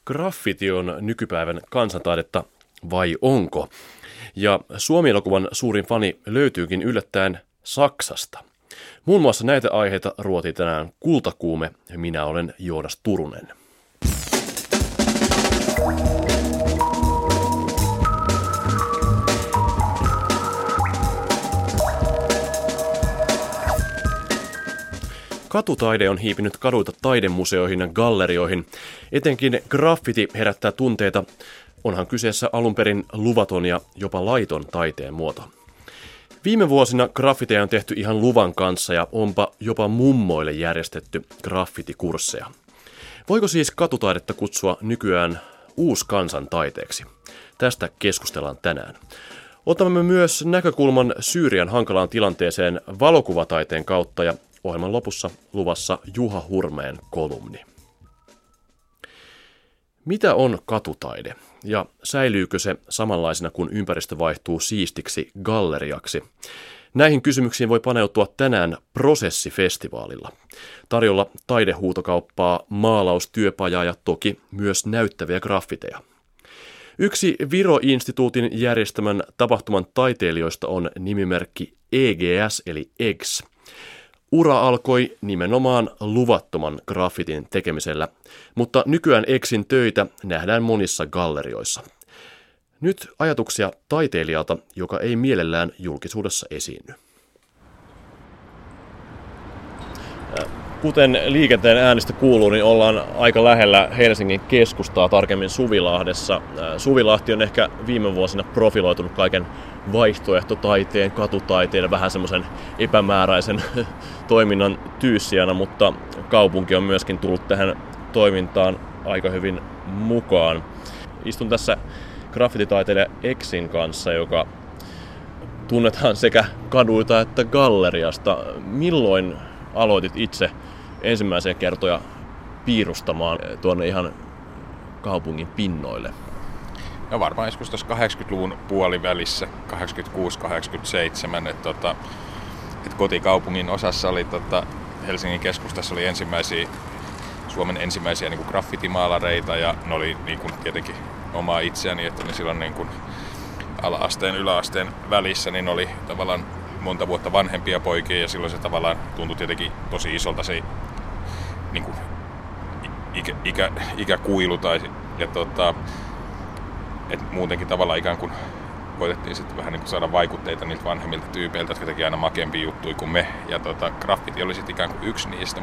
graffiti on nykypäivän kansantaidetta vai onko? Ja Suomi-elokuvan suurin fani löytyykin yllättäen Saksasta. Muun muassa näitä aiheita ruotii tänään Kultakuume ja minä olen Joonas Turunen. Katutaide on hiipinyt kaduilta taidemuseoihin ja gallerioihin. Etenkin graffiti herättää tunteita. Onhan kyseessä alun perin luvaton ja jopa laiton taiteen muoto. Viime vuosina graffiteja on tehty ihan luvan kanssa ja onpa jopa mummoille järjestetty graffitikursseja. Voiko siis katutaidetta kutsua nykyään uuskansantaiteeksi? Tästä keskustellaan tänään. Otamme myös näkökulman Syyrian hankalaan tilanteeseen valokuvataiteen kautta ja ohjelman lopussa luvassa Juha Hurmeen kolumni. Mitä on katutaide ja säilyykö se samanlaisena kun ympäristö vaihtuu siistiksi galleriaksi? Näihin kysymyksiin voi paneutua tänään Prosessifestivaalilla. Tarjolla taidehuutokauppaa, maalaustyöpajaa ja toki myös näyttäviä graffiteja. Yksi Viro-instituutin järjestämän tapahtuman taiteilijoista on nimimerkki EGS eli EGS. Ura alkoi nimenomaan luvattoman graffitin tekemisellä, mutta nykyään EGSin töitä nähdään monissa gallerioissa. Nyt ajatuksia taiteilijalta, joka ei mielellään julkisuudessa esiinny. Kuten liikenteen äänestä kuuluu, niin ollaan aika lähellä Helsingin keskustaa, tarkemmin Suvilahdessa. Suvilahti on ehkä viime vuosina profiloitunut kaiken vaihtoehtotaiteen, katutaiteen ja vähän semmoisen epämääräisen toiminnan tyyssijana, mutta kaupunki on myöskin tullut tähän toimintaan aika hyvin mukaan. Istun tässä graffititaiteilija EGSin kanssa, joka tunnetaan sekä kaduilta että galleriasta. Milloin aloitit itse ensimmäisiä kertoja piirustamaan tuonne ihan kaupungin pinnoille? No varmaan joskus tuossa 80-luvun puolivälissä, 86-87, että kotikaupungin osassa oli Helsingin keskustassa oli Suomen ensimmäisiä niin kuin graffitimaalareita ja ne oli niin kuin tietenkin omaa itseäni, että ne silloin niin kuin ala-asteen, yläasteen välissä niin oli tavallaan monta vuotta vanhempia poikia ja silloin se tavallaan tuntui tietenkin tosi isolta se niin kuin ikäkuilu ja et muutenkin tavallaan ikään kuin koitettiin sitten vähän niin kuin saada vaikutteita niiltä vanhemmilta tyypeiltä, jotka teki aina makempia juttuja kuin me. Ja graffiti oli sitten ikään kuin yksi niistä,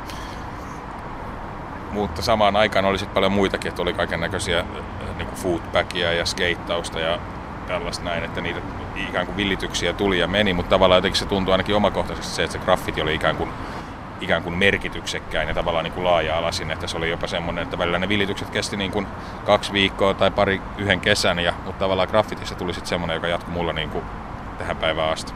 mutta samaan aikaan oli sitten paljon muitakin, että oli kaikennäköisiä niin kuin foodbackia ja skeittausta ja tällaista näin, että niitä ikään kuin villityksiä tuli ja meni, mutta tavallaan jotenkin se tuntui ainakin omakohtaisesti se, että se graffiti oli ikään kuin merkityksekkäin ja tavallaan niin kuin laaja-alaisin, että se oli jopa semmoinen, että välillä ne vilitykset kesti niin kuin 2 viikkoa tai yhden kesän, mutta tavallaan graffitissa tuli sitten semmoinen, joka jatkui mulla niin kuin tähän päivään asti.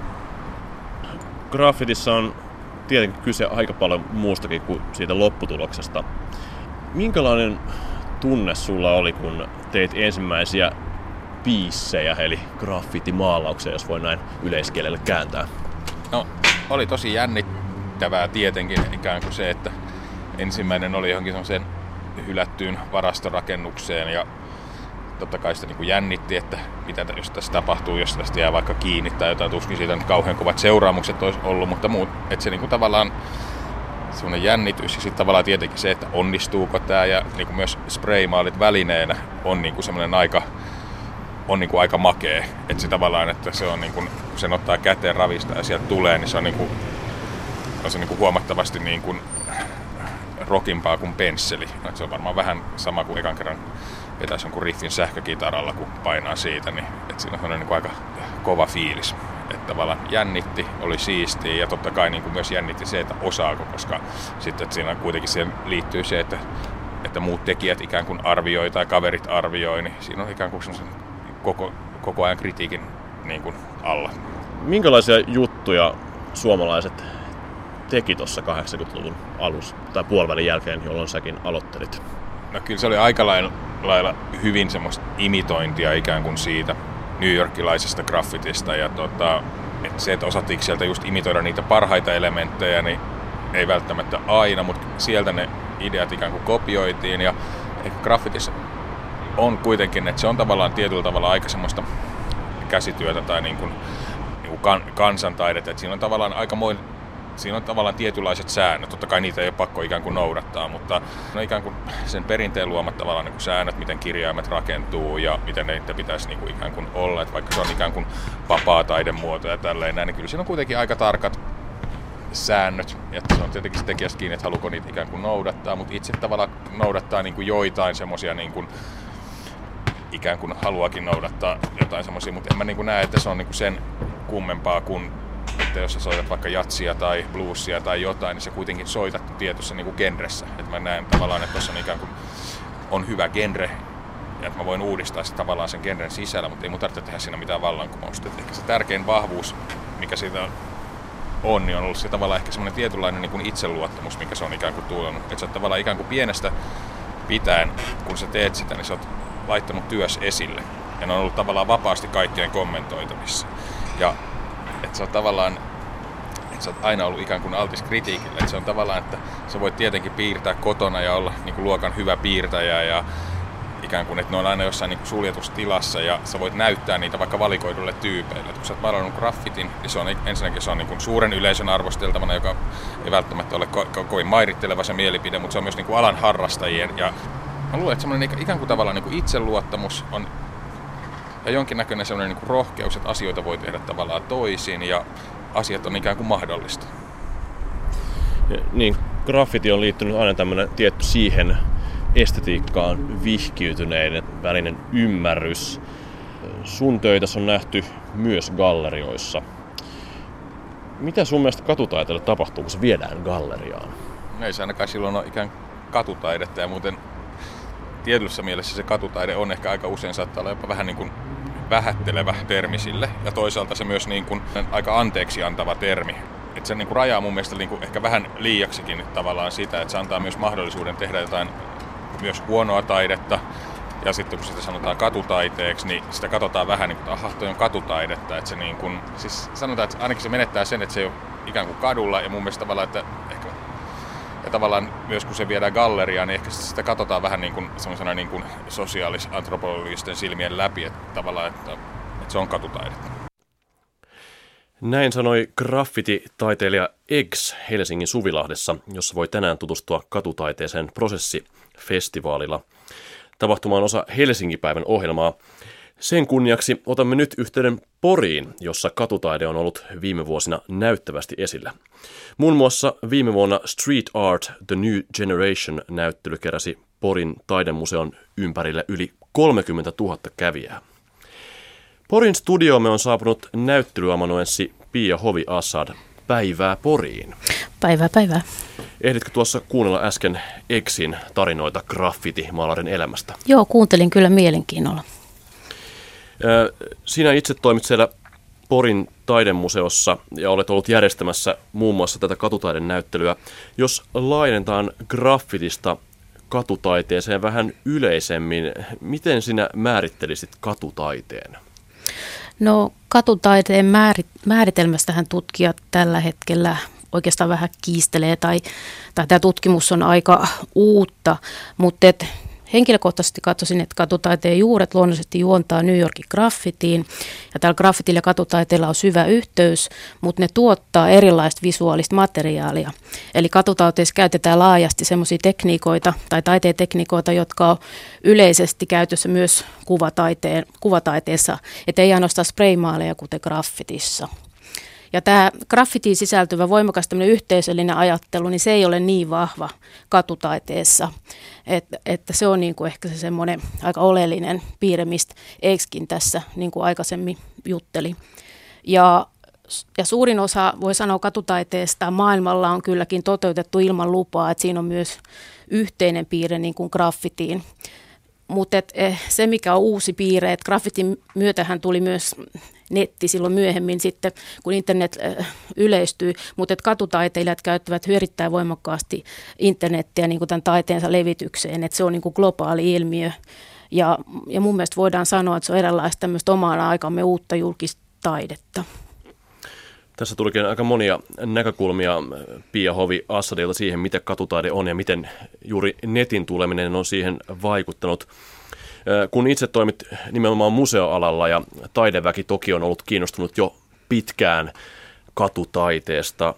Graffitissa on tietenkin kyse aika paljon muustakin kuin siitä lopputuloksesta. Minkälainen tunne sulla oli, kun teit ensimmäisiä piissejä, eli graffitimaalauksia, jos voi näin yleiskielellä kääntää? No, oli tosi jännittävää tietenkin ikään kuin se, että ensimmäinen oli johonkin semmoiseen hylättyyn varastorakennukseen ja totta kai sitä niin kuin jännitti, että mitä jos tässä tapahtuu, jos tästä jää vaikka kiinni tai jotain, tuskin siitä nyt kauhean kovat seuraamukset olisi ollut, mutta että se niin kuin tavallaan semmoinen jännitys ja sitten tavallaan tietenkin se, että onnistuuko tämä ja niin kuin myös spraymaalit välineenä on niin kuin semmoinen aika makea, että se tavallaan, että se on niin kuin, kun sen ottaa käteen ravista ja sieltä tulee, niin se on niin kuin huomattavasti niin kuin rockimpaa kuin pensseli. Että se on varmaan vähän sama kuin ekan kerran vetäisi jonkun riffin sähkökitaralla, kun painaa siitä, niin että siinä on niin kuin aika kova fiilis. Että tavallaan jännitti, oli siistiä ja totta kai niin kuin myös jännitti se, että osaako, koska sitten että siinä kuitenkin siihen liittyy se, että muut tekijät ikään kuin arvioi tai kaverit arvioi, niin siinä on ikään kuin koko ajan kritiikin niin kuin alla. Minkälaisia juttuja suomalaiset teki tuossa 80-luvun alussa tai puolivälin jälkeen, jolloin säkin aloittelit? No kyllä se oli aika lailla hyvin semmoista imitointia ikään kuin siitä New Yorkilaisesta graffitista ja että se, että osattiinko sieltä just imitoida niitä parhaita elementtejä, niin ei välttämättä aina, mutta sieltä ne ideat ikään kuin kopioitiin ja ehkä graffitissa on kuitenkin, että se on tavallaan tietyllä tavalla aika semmoista käsityötä tai niin kuin kansantaidetta, että siinä on tavallaan tietynlaiset säännöt. Totta kai niitä ei ole pakko ikään kuin noudattaa, mutta on ikään kuin sen perinteen luomat tavallaan niin kuin säännöt, miten kirjaimet rakentuu ja miten niitä pitäisi niin kuin ikään kuin olla. Että vaikka se on ikään kuin vapaa taidemuoto ja tälleen näin, niin kyllä siinä on kuitenkin aika tarkat säännöt. Ja se on tietenkin se tekijästä kiinni, että haluuko niitä ikään kuin noudattaa, mutta itse tavallaan noudattaa niin kuin joitain semmoisia niin kuin ikään kuin haluakin noudattaa jotain semmoisia, mutta en mä niin kuin näe, että se on niin kuin sen kummempaa kuin että jos sä soitat vaikka jatsia tai bluesia tai jotain, niin sä kuitenkin soitat tietyssä niin kuin genressä. Että mä näen tavallaan, että tuossa on ikään kuin on hyvä genre ja että mä voin uudistaa sitä tavallaan sen genren sisällä, mutta ei mun tarvitse tehdä siinä mitään vallankumousta. Ehkä se tärkein vahvuus, mikä siitä on, niin on ollut se tavallaan ehkä semmoinen tietynlainen niin kuin itseluottamus, mikä se on ikään kuin tuonut. Että sä oot tavallaan ikään kuin pienestä pitäen, kun sä teet sitä, niin sä oot laittanut työs esille. Ja ne on ollut tavallaan vapaasti kaikkien kommentoitavissa. Ja että se on tavallaan, että sä oot aina ollut ikään kuin altis kritiikille. Että se on tavallaan, että sä voit tietenkin piirtää kotona ja olla niin kuin luokan hyvä piirtäjä ja ikään kuin, että ne on aina jossain niin kuin suljetussa tilassa ja sä voit näyttää niitä vaikka valikoidulle tyypeille. Että kun sä oot maalannut graffitin, niin se on ensinnäkin se on niin kuin suuren yleisön arvosteltavana, joka ei välttämättä ole kovin mairitteleva se mielipide, mutta se on myös niin kuin alan harrastajien. Ja mä luulen, että semmoinen ikään kuin tavallaan niin kuin itseluottamus on ja jonkinnäköinen sellainen niin kuin rohkeus, että asioita voi tehdä tavallaan toisin ja asiat on ikään kuin mahdollista. Niin, graffiti on liittynyt aina tämmöinen tietty siihen estetiikkaan vihkiytyneiden välinen ymmärrys. Sun töitä on nähty myös gallerioissa. Mitä sun mielestä katutaiteelle tapahtuu, kun se viedään galleriaan? Ei se ainakaan silloin ole ikään katutaidetta ja muuten tietyssä mielessä se katutaide on ehkä aika usein saattaa olla jopa vähän niin kuin vähättelevä termi sille ja toisaalta se myös niin kuin aika anteeksi antava termi. Että se niin kuin rajaa mun mielestä niin kuin ehkä vähän liiaksikin tavallaan sitä, että se antaa myös mahdollisuuden tehdä jotain myös huonoa taidetta ja sitten kun sitä sanotaan katutaiteeksi, niin sitä katsotaan vähän niin kuin, että aha, toi on katutaidetta. Että se niin kuin, siis sanotaan, että ainakin se menettää sen, että se ei ole ikään kuin kadulla ja mun mielestä tavallaan, että ehkä ja tavallaan myös kun se viedään galleriaan, niin ehkä sitä katsotaan vähän niin kuin semmoisena niin kuin sosiaalis-antropologisten silmien läpi, että tavallaan, että se on katutaidetta. Näin sanoi graffiti-taiteilija Eggs Helsingin Suvilahdessa, jossa voi tänään tutustua katutaiteeseen Prosessi-festivaalilla. Tapahtuma on osa Helsinki-päivän ohjelmaa. Sen kunniaksi otamme nyt yhteyden Poriin, jossa katutaide on ollut viime vuosina näyttävästi esillä. Muun muassa viime vuonna Street Art The New Generation-näyttely keräsi Porin taidemuseon ympärille yli 30 000 kävijää. Porin studioomme on saapunut näyttelyamanuenssi Pia Hovi-Assad. Päivää Poriin. Päivää. Ehditkö tuossa kuunnella äsken Eggsin tarinoita graffiti-maalarin elämästä? Joo, kuuntelin kyllä mielenkiinnolla. Sinä itse toimit siellä Porin taidemuseossa ja olet ollut järjestämässä muun muassa tätä katutaiden näyttelyä. Jos laajennetaan graffitista katutaiteeseen vähän yleisemmin, miten sinä määrittelisit katutaiteen? No katutaiteen määritelmästähän tutkijat tällä hetkellä oikeastaan vähän kiistelee tai tämä tutkimus on aika uutta, mutta henkilökohtaisesti katsoisin, että katutaiteen juuret luonnollisesti juontaa New Yorkin graffitiin ja tällä graffitilla ja katutaiteella on syvä yhteys, mutta ne tuottaa erilaista visuaalista materiaalia. Eli katutaiteessa käytetään laajasti semmoisia tekniikoita tai taiteen tekniikoita, jotka on yleisesti käytössä myös kuvataiteessa, että ei ainoastaan spraymaaleja kuten graffitissa. Ja tämä graffitiin sisältyvä voimakas tämmöinen yhteisöllinen ajattelu, niin se ei ole niin vahva katutaiteessa, että se on niin kuin ehkä se semmoinen aika oleellinen piirre, mistä Eggskin tässä niin kuin aikaisemmin jutteli. Ja suurin osa, voi sanoa, katutaiteesta maailmalla on kylläkin toteutettu ilman lupaa, että siinä on myös yhteinen piirre niin kuin graffitiin. Mutta se, mikä on uusi piirre, että graffitin myötähän tuli myös netti silloin myöhemmin sitten, kun internet yleistyi, mutta katutaiteilijat käyttävät erittäin voimakkaasti internettiä niin kuin tämän taiteensa levitykseen, että se on niin kuin globaali ilmiö. Ja mun mielestä voidaan sanoa, että se on eräänlaista tämmöistä omaan aikamme uutta julkista taidetta. Tässä tulikin aika monia näkökulmia Pia Hovi-Assadilta siihen, mitä katutaide on ja miten juuri netin tuleminen on siihen vaikuttanut. Kun itse toimit nimenomaan museoalalla ja taideväki toki on ollut kiinnostunut jo pitkään katutaiteesta.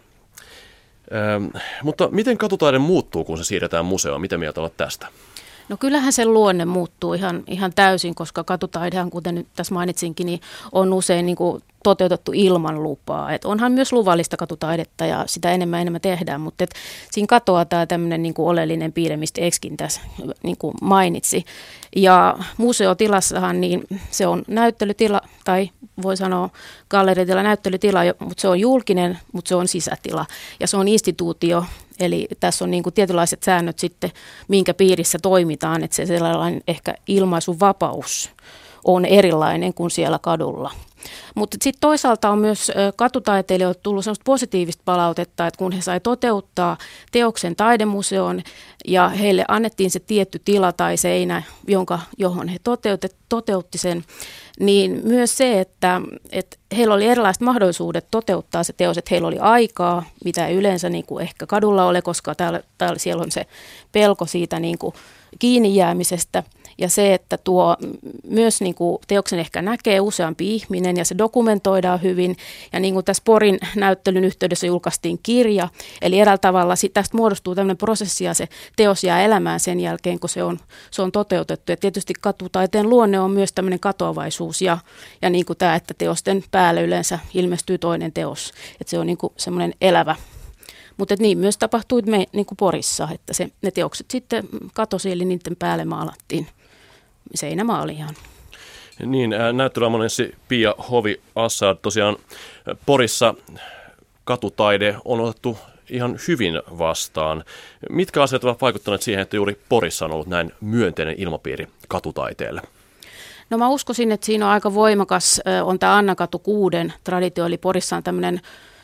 Mutta miten katutaide muuttuu, kun se siirretään museoon? Mitä mieltä olet tästä? No kyllähän sen luonne muuttuu ihan täysin, koska katutaidehan, kuten nyt tässä mainitsinkin, niin on usein niin kuin toteutettu ilman lupaa. Et onhan myös luvallista katutaidetta ja sitä enemmän tehdään, mutta siinä katoaa tämä tämmöinen niin kuin oleellinen piirre, mistä Exkin tässä niin kuin mainitsi. Ja museotilassahan niin se on näyttelytila, tai voi sanoa galleritila näyttelytila, mutta se on julkinen, mutta se on sisätila ja se on instituutio. Eli tässä on niin kuin tietynlaiset säännöt sitten, minkä piirissä toimitaan, että se sellainen ehkä ilmaisuvapaus on erilainen kuin siellä kadulla. Mutta sitten toisaalta on myös katutaiteilijoilta tullut sellaista positiivista palautetta, että kun he sai toteuttaa teoksen taidemuseon ja heille annettiin se tietty tila tai seinä, johon he toteutti sen, niin myös se, että heillä oli erilaiset mahdollisuudet toteuttaa se teos, että heillä oli aikaa, mitä ei yleensä niin kuin ehkä kadulla ole, koska siellä on se pelko siitä niin kuin kiinni jäämisestä. Ja se, että tuo myös niin kuin teoksen ehkä näkee useampi ihminen ja se dokumentoidaan hyvin. Ja niin kuin tässä Porin näyttelyn yhteydessä julkaistiin kirja, eli eräällä tavalla tästä muodostuu tämmöinen prosessi ja se teos jää elämään sen jälkeen, kun se on toteutettu. Ja tietysti katutaiteen luonne on myös tämmöinen katoavaisuus ja niin kuin tämä, että teosten päälle yleensä ilmestyy toinen teos. Että se on niin kuin semmoinen elävä. Mutta niin myös tapahtui niin kuin Porissa, että ne teokset sitten katosi, eli niiden päälle maalattiin seinämaali ihan. Niin, näyttelyamonnenssi Pia Hovi-Assad, tosiaan Porissa katutaide on otettu ihan hyvin vastaan. Mitkä asiat ovat vaikuttaneet siihen, että juuri Porissa on ollut näin myönteinen ilmapiiri katutaiteelle? No mä uskoisin, että siinä on aika voimakas, on tämä Annakatu 6 traditio, eli Porissa on tämmöinen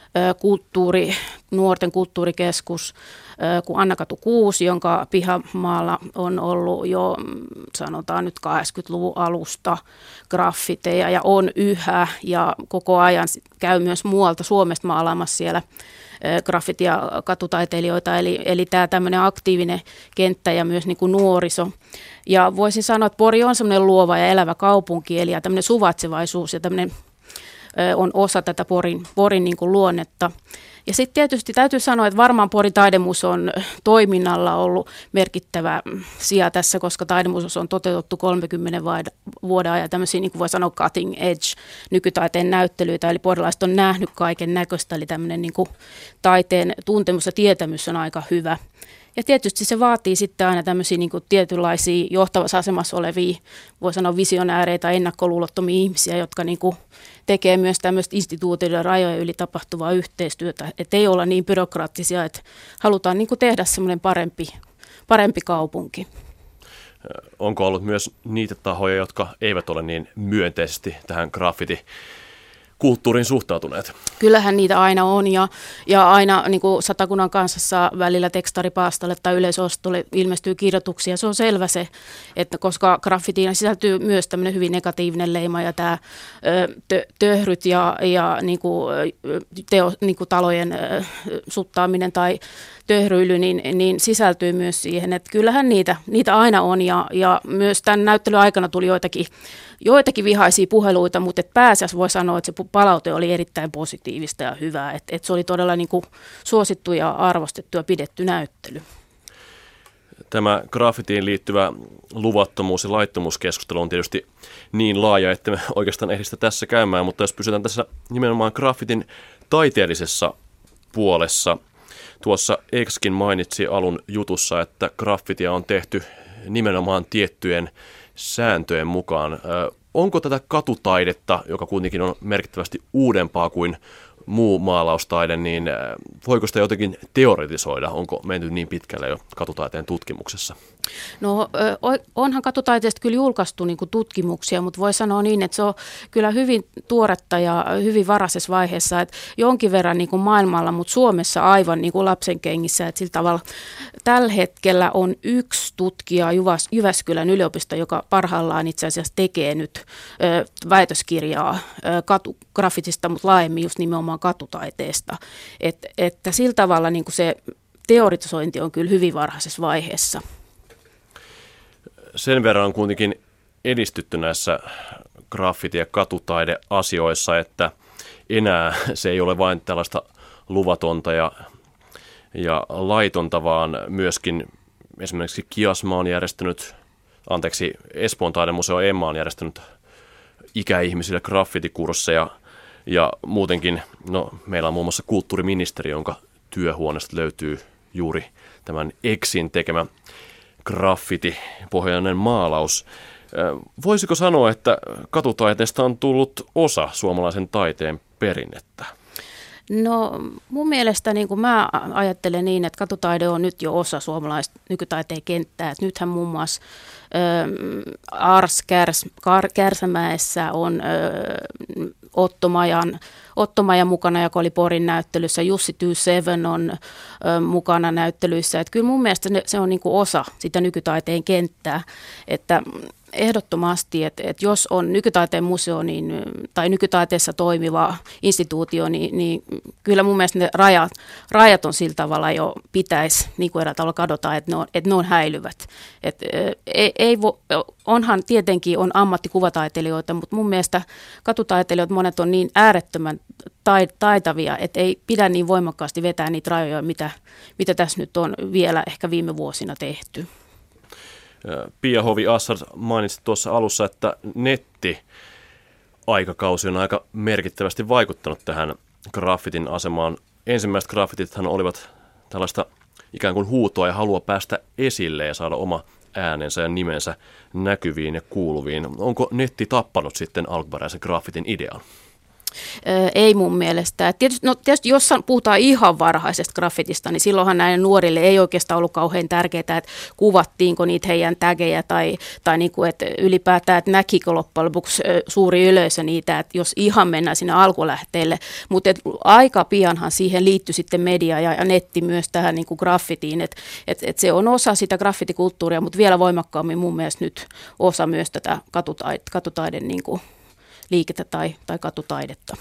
nuorten kulttuurikeskus kuin Annakatu 6, jonka pihamaalla on ollut jo sanotaan nyt 80-luvun alusta graffiteja ja on yhä ja koko ajan käy myös muualta Suomesta maalaamassa siellä graffiti- ja katutaiteilijoita, eli tämä tämmöinen aktiivinen kenttä ja myös niin kuin nuoriso. Ja voisin sanoa, että Pori on semmoinen luova ja elävä kaupunki, eli tämmöinen suvaitsevaisuus ja tämmöinen on osa tätä Porin niin kuin luonnetta. Ja sitten tietysti täytyy sanoa, että varmaan Porin taidemuseon toiminnalla on ollut merkittävä sija tässä, koska taidemuseossa on toteutettu 30 vuoden ajan tämmöisiä, niin kuin voi sanoa, cutting edge nykytaiteen näyttelyitä, eli porilaiset on nähnyt kaiken näköistä, eli tämmöinen niin kuin taiteen tuntemus ja tietämys on aika hyvä. Ja tietysti se vaatii sitten aina tämmöisiä niin kuin tietynlaisia johtavassa asemassa olevia, voi sanoa visionäärejä ennakkoluulottomia ihmisiä, jotka niin kuin tekee myös tämmöistä instituutioiden rajojen yli tapahtuvaa yhteistyötä. Että ei olla niin byrokraattisia, että halutaan niin kuin tehdä semmoinen parempi kaupunki. Onko ollut myös niitä tahoja, jotka eivät ole niin myönteisesti tähän graffiti-kulttuuriin suhtautuneet? Kyllähän niitä aina on ja aina niin kuin Satakunnan Kansassa välillä tekstaripaastalle tai yleisostolle ilmestyy kirjoituksia. Se on selvä se, että koska graffitiin sisältyy myös tämmöinen hyvin negatiivinen leima ja tämä töhryt ja niin kuin talojen suttaaminen tai töhryily, niin sisältyy myös siihen, että kyllähän niitä aina on ja myös tämän näyttelyn aikana tuli joitakin vihaisia puheluita, mutta pääasiassa voi sanoa, että se palaute oli erittäin positiivista ja hyvää, että se oli todella niin kuin suosittu ja arvostettu ja pidetty näyttely. Tämä graffitiin liittyvä luvattomuus- ja laittomuuskeskustelu on tietysti niin laaja, että me oikeastaan ehdi sitä tässä käymään, mutta jos pysytään tässä nimenomaan graffitin taiteellisessa puolessa, tuossa Exkin mainitsi alun jutussa, että graffitia on tehty nimenomaan tiettyjen sääntöjen mukaan. Onko tätä katutaidetta, joka kuitenkin on merkittävästi uudempaa kuin muu maalaustaide, niin voiko sitä jotenkin teoretisoida? Onko menty niin pitkälle jo katutaiteen tutkimuksessa? No onhan katutaiteesta kyllä julkaistu niin kuin tutkimuksia, mutta voi sanoa niin, että se on kyllä hyvin tuoretta ja hyvin varaisessa vaiheessa, että jonkin verran niin kuin maailmalla, mutta Suomessa aivan niin kuin lapsenkengissä, että sillä tavalla tällä hetkellä on yksi tutkija Jyväskylän yliopisto, joka parhaillaan itse asiassa tekee nyt väitöskirjaa graffitista, mutta laajemmin just nimenomaan katutaiteesta, että sillä tavalla niin kuin se teoretisointi on kyllä hyvin varhaisessa vaiheessa. Sen verran on kuitenkin edistytty näissä graffiti- ja katutaideasioissa, että enää se ei ole vain tällaista luvatonta ja laitonta, vaan myöskin esimerkiksi Kiasma on Espoon taidemuseo Emma on järjestänyt ikäihmisille graffitikursseja ja muutenkin, meillä on muun muassa kulttuuriministeri, jonka työhuoneesta löytyy juuri tämän Exin tekemä graffiti-pohjainen maalaus. Voisiko sanoa, että katutaiteesta on tullut osa suomalaisen taiteen perinnettä? No mun mielestä niin kuin mä ajattelen niin, että katutaide on nyt jo osa suomalaista nykytaiteen kenttää. Et nythän muun muassa Ars Kärsämäessä on Otto Majan mukana, joka oli Porin näyttelyssä. Jussi Tyy7 on mukana näyttelyissä. Et kyllä mun mielestä se on niin kuin osa sitä nykytaiteen kenttää, että ehdottomasti, että jos on nykytaiteen museo tai nykytaiteessa toimiva instituutio, niin kyllä mun mielestä ne rajat on sillä tavalla jo pitäisi niin kuin eräällä tavalla kadota, että ne on häilyvät. Onhan tietenkin on ammattikuvataiteilijoita, mutta mun mielestä katutaiteilijoita monet on niin äärettömän taitavia, että ei pidä niin voimakkaasti vetää niitä rajoja, mitä tässä nyt on vielä ehkä viime vuosina tehty. Pia Hovi-Assad mainitsi tuossa alussa, että netti-aikakausi on aika merkittävästi vaikuttanut tähän graffitin asemaan. Ensimmäiset graffitithan olivat tällaista ikään kuin huutoa ja halua päästä esille ja saada oma äänensä ja nimensä näkyviin ja kuuluviin. Onko netti tappanut sitten alkuperäisen graffitin idean? Ei mun mielestä. Tietysti jos puhutaan ihan varhaisesta graffitista, niin silloinhan näille nuorille ei oikeastaan ollut kauhean tärkeää, että kuvattiinko niitä heidän tägejä tai niin kuin, että ylipäätään, että näkikö loppujen lopuksi suuri yleisö niitä, että jos ihan mennään sinne alkulähteelle. Mutta aika pianhan siihen liittyi sitten media ja netti myös tähän niin kuin graffitiin, että se on osa sitä graffitikulttuuria, mutta vielä voimakkaammin mun mielestä nyt osa myös tätä katutaiden niin kuin liikettä tai katutaidetta.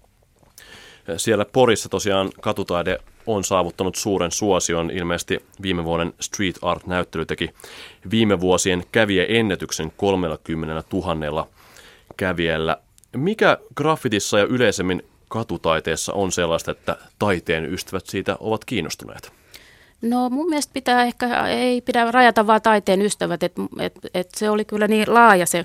Siellä Porissa tosiaan katutaide on saavuttanut suuren suosion. Ilmeisesti viime vuoden Street Art-näyttely teki viime vuosien kävijäennätyksen 30 000 kävijällä. Mikä graffitissa ja yleisemmin katutaiteessa on sellaista, että taiteen ystävät siitä ovat kiinnostuneet? No mun mielestä ei pidä rajata vaan taiteen ystävät, että se oli kyllä niin laaja se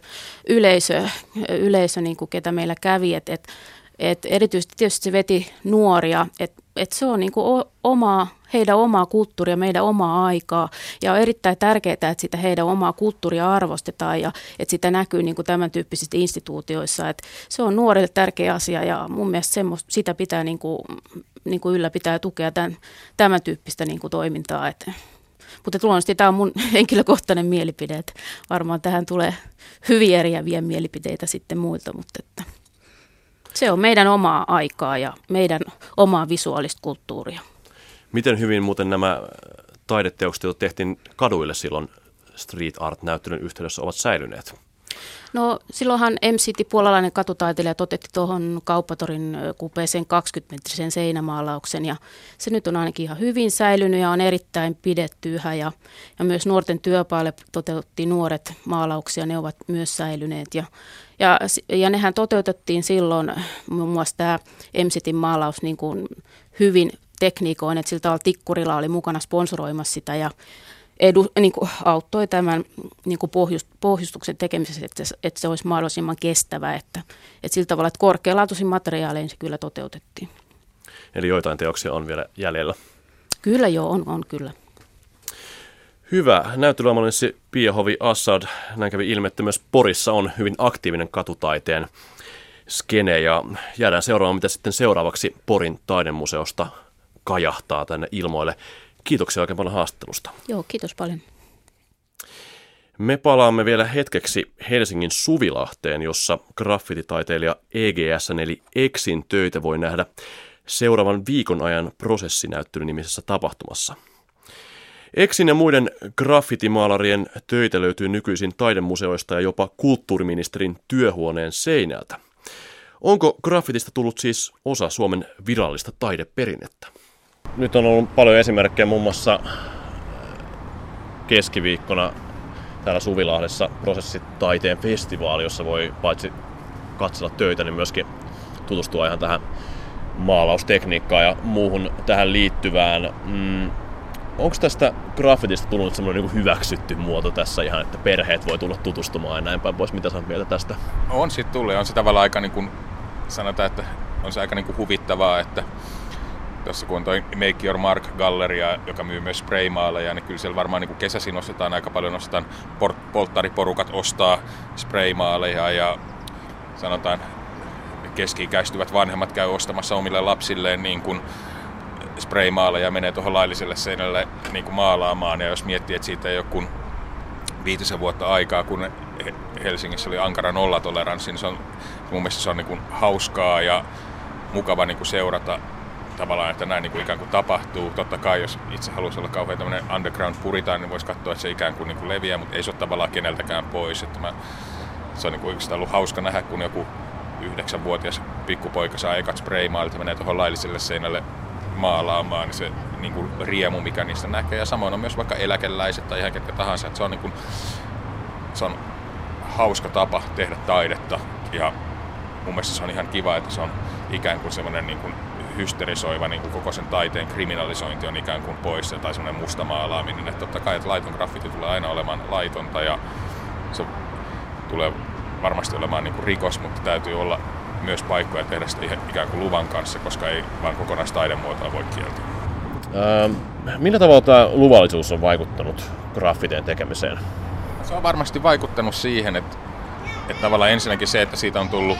yleisö niin kuin ketä meillä kävi, että erityisesti tietysti se veti nuoria, että se on niin kuin heidän omaa kulttuuria, meidän omaa aikaa ja on erittäin tärkeää, että sitä heidän omaa kulttuuria arvostetaan ja että sitä näkyy niin kuin tämän tyyppisissä instituutioissa, että se on nuorille tärkeä asia ja mun mielestä sitä pitää niin kuin ylläpitää ja tukea tämän tyyppistä niin kuin toimintaa. Mutta luonnollisesti tämä on mun henkilökohtainen mielipide, että varmaan tähän tulee hyvin eriäviä mielipiteitä sitten muilta, mutta että se on meidän omaa aikaa ja meidän omaa visuaalista kulttuuria. Miten hyvin muuten nämä taideteokset, joita tehtiin kaduille silloin Street Art-näyttelyn yhteydessä, ovat säilyneet? No silloinhan MCT, puolalainen katutaiteilija, toteutti tuohon Kauppatorin kupeeseen 20-metrisen seinämaalauksen ja se nyt on ainakin ihan hyvin säilynyt ja on erittäin pidetty yhä ja myös nuorten työpaalle toteutti nuoret maalauksia, ne ovat myös säilyneet ja nehän toteutettiin silloin muun muassa tämä MCTin maalaus niin kuin hyvin tekniikoin, että sillä tavalla Tikkurila oli mukana sponsoroimassa sitä ja niin kuin auttoi tämän niin kuin pohjustuksen tekemisessä, että se olisi mahdollisimman kestävä, että sillä tavalla, että korkealaatuisin materiaalein se kyllä toteutettiin. Eli joitain teoksia on vielä jäljellä? Kyllä joo, on kyllä. Hyvä. Näyttelyamanuenssi Pia Hovi-Assad, näin kävi ilmi, että myös Porissa on hyvin aktiivinen katutaiteen skene ja jäädään seuraamaan, mitä sitten seuraavaksi Porin taidemuseosta kajahtaa tänne ilmoille. Kiitoksia oikein paljon haastattelusta. Joo, kiitos paljon. Me palaamme vielä hetkeksi Helsingin Suvilahteen, jossa graffititaiteilija EGS:n eli Exin töitä voi nähdä seuraavan viikon ajan prosessinäyttely-nimisessä tapahtumassa. Exin ja muiden graffitimaalarien töitä löytyy nykyisin taidemuseoista ja jopa kulttuuriministerin työhuoneen seinältä. Onko graffitista tullut siis osa Suomen virallista taideperinnettä? Nyt on ollut paljon esimerkkejä, muun muassa keskiviikkona täällä Suvilahdessa prosessitaiteen festivaali, jossa voi paitsi katsella töitä, niin myöskin tutustua ihan tähän maalaustekniikkaan ja muuhun tähän liittyvään. Onko tästä graffitista tullut semmoinen niin hyväksytty muoto tässä ihan, että perheet voi tulla tutustumaan ja näin päin pois? Mitä sä oot mieltä tästä? On sitten tullut ja on se tavallaan aika, niin kuin, sanotaan, että on se aika niin kuin huvittavaa, että tuossa kun on toi Make Your Mark-galleria, joka myy myös spraymaaleja, niin kyllä siellä varmaan niin kuin kesäisin ostetaan aika paljon, polttariporukat ostaa spraymaaleja ja sanotaan keski-ikäistyvät vanhemmat käy ostamassa omille lapsilleen niin kuin spraymaaleja ja menee tuohon lailliselle seinälle niin kuin maalaamaan. Ja jos miettii, että siitä ei ole kuin 5 vuotta aikaa, kun Helsingissä oli ankara nollatoleranssi, niin se on, mun mielestä se on niin kuin hauskaa ja mukava niin kuin seurata tavallaan, että näin niin kuin ikään kuin tapahtuu. Totta kai, jos itse haluaisi olla kauhean tämmöinen underground puritaan, niin voisi katsoa, että se ikään kuin leviää, mutta ei se ole tavallaan keneltäkään pois. Että se on niin kuin oikeastaan ollut hauska nähdä, kun joku 9-vuotias pikkupoika saa ekat spraymaalit ja menee tuohon lailliselle seinälle maalaamaan, niin se niin kuin riemu, mikä niistä näkee. Ja samoin on myös vaikka eläkeläiset tai ihan ketkä tahansa. Että se on, niin kuin, se on hauska tapa tehdä taidetta ja mun mielestä se on ihan kiva, että se on ikään kuin semmoinen niin kuin hysterisoiva niin kuin koko sen taiteen kriminalisointi on ikään kuin pois tai semmoinen musta maalaaminen. Että totta kai, että laiton graffiti tulee aina olemaan laitonta ja se tulee varmasti olemaan niin kuin rikos, mutta täytyy olla myös paikkoja tehdä sitä ikään kuin luvan kanssa, koska ei vaan kokonaistaidemuotoa voi kieltää. Millä tavalla tämä luvallisuus on vaikuttanut graffiteen tekemiseen? Se on varmasti vaikuttanut siihen, että tavallaan ensinnäkin se, että siitä on tullut